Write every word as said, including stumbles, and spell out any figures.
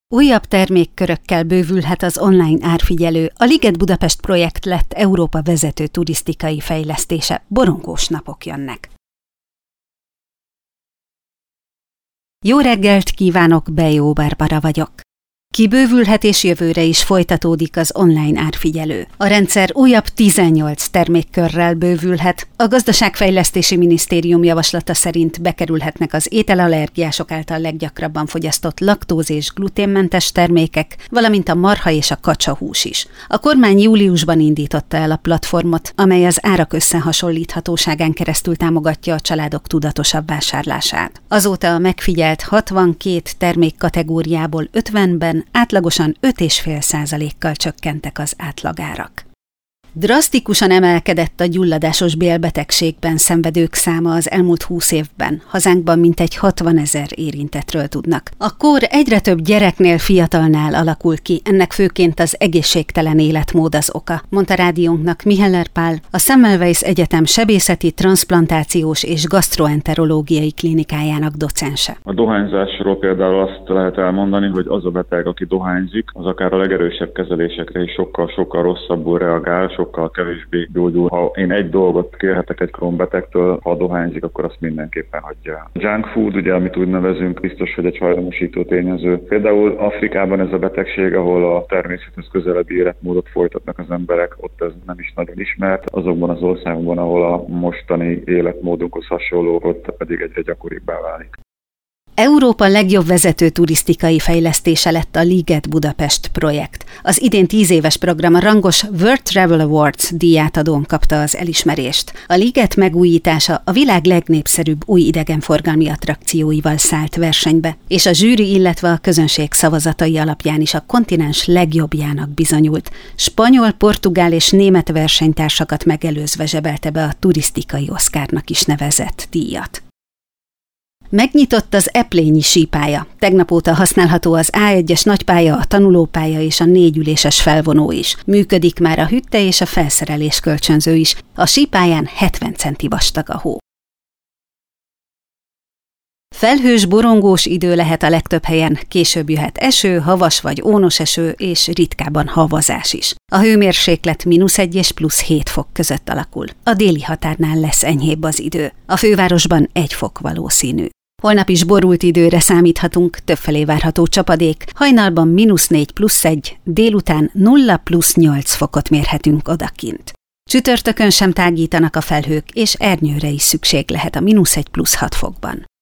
Újabb termékkörökkel bővülhet az online árfigyelő. A Liget Budapest projekt lett Európa vezető turisztikai fejlesztése. Borongós napok jönnek. Jó reggelt kívánok, Bejó Barbara vagyok. Kibővülhet és jövőre is folytatódik az online árfigyelő. A rendszer újabb tizennyolc termékkörrel bővülhet. A Gazdaságfejlesztési Minisztérium javaslata szerint bekerülhetnek az ételallergiások által leggyakrabban fogyasztott laktóz- és gluténmentes termékek, valamint a marha és a kacsahús is. A kormány júliusban indította el a platformot, amely az árak összehasonlíthatóságán keresztül támogatja a családok tudatosabb vásárlását. Azóta a megfigyelt hatvankét termékkategóriából ötvenben átlagosan öt egész öt százalékkal csökkentek az átlagárak. Drasztikusan emelkedett a gyulladásos bélbetegségben szenvedők száma az elmúlt húsz évben. Hazánkban mintegy hatvanezer érintettről tudnak. A kór egyre több gyereknél, fiatalnál alakul ki, ennek főként az egészségtelen életmód az oka, mondta rádiónknak Miheller Pál, a Semmelweis Egyetem sebészeti, transzplantációs és gasztroenterológiai klinikájának docense. A dohányzásról például azt lehet elmondani, hogy az a beteg, aki dohányzik, az akár a legerősebb kezelésekre is sokkal-sokkal rosszabbul reagál, sokkal kevésbé gyógyul. Ha én egy dolgot kérhetek egy Crohn-betegtől, ha dohányzik, akkor azt mindenképpen hagyja el. A junk food, ugye, amit úgy nevezünk, biztos, hogy egy hajlamosító tényező. Például Afrikában ez a betegség, ahol a természethez közelebbi életmódot folytatnak az emberek, ott ez nem is nagyon ismert. Azokban az országokban, ahol a mostani életmódunkhoz hasonló, ott pedig egyre gyakoribbá válik. Európa legjobb vezető turisztikai fejlesztése lett a Liget Budapest projekt. Az idén tíz éves program a rangos World Travel Awards díjátadón kapta az elismerést. A Liget megújítása a világ legnépszerűbb új idegenforgalmi attrakcióival szállt versenybe, és a zsűri, illetve a közönség szavazatai alapján is a kontinens legjobbjának bizonyult. Spanyol, portugál és német versenytársakat megelőzve zsebelte be a turisztikai Oscarnak is nevezett díjat. Megnyitott az Eplényi sípálya. Tegnap óta használható az á egyes nagypálya, a tanulópálya és a négyüléses felvonó is. Működik már a hütte és a felszerelés kölcsönző is. A sípályán hetven centi vastag a hó. Felhős, borongós idő lehet a legtöbb helyen, később jöhet eső, havas vagy ónos eső és ritkábban havazás is. A hőmérséklet mínusz egy és plusz hét fok között alakul. A déli határnál lesz enyhébb az idő. A fővárosban egy fok valószínű. Holnap is borult időre számíthatunk, többfelé várható csapadék, hajnalban mínusz négy plusz egy, délután nulla plusz nyolc fokot mérhetünk odakint. Csütörtökön sem tágítanak a felhők, és ernyőre is szükség lehet a mínusz egy plusz hat fokban.